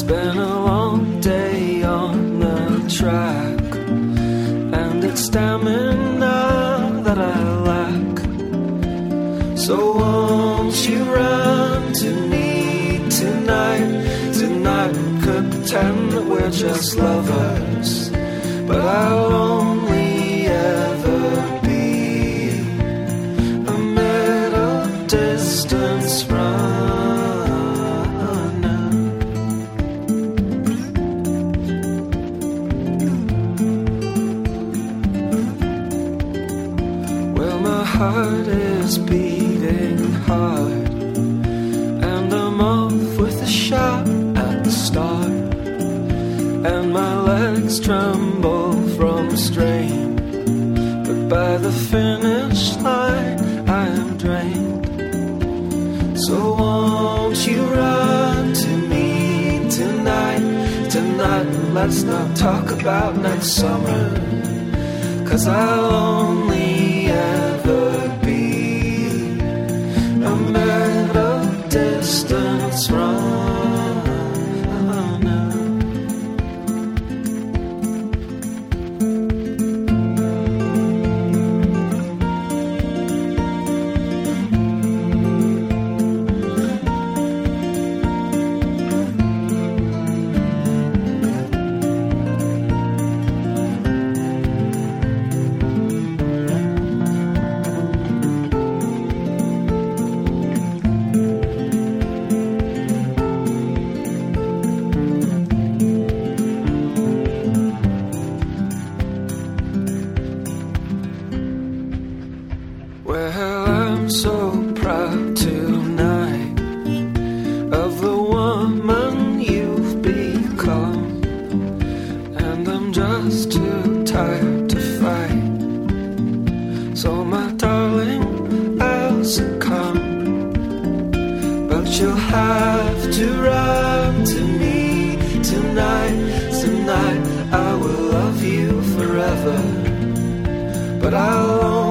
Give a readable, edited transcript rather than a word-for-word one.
been a long day on the track, and it's stamina that I lack. So won't you run to me tonight? Tonight we could pretend that we're just lovers, but I'll only ever be a middle distance runner. Well, my heart is beating hard, and I'm off with a shot at the start, and my legs tremble from strain, but by the finish line I am drained. So won't you run to me tonight? Tonight, let's not talk about next summer, 'cause I'll only ever be a middle distance runner. Well, I'm so proud tonight of the woman you've become, and I'm just too tired to fight. So my darling, I'll succumb, but you'll have to run to me tonight. Tonight I will love you forever, but I'll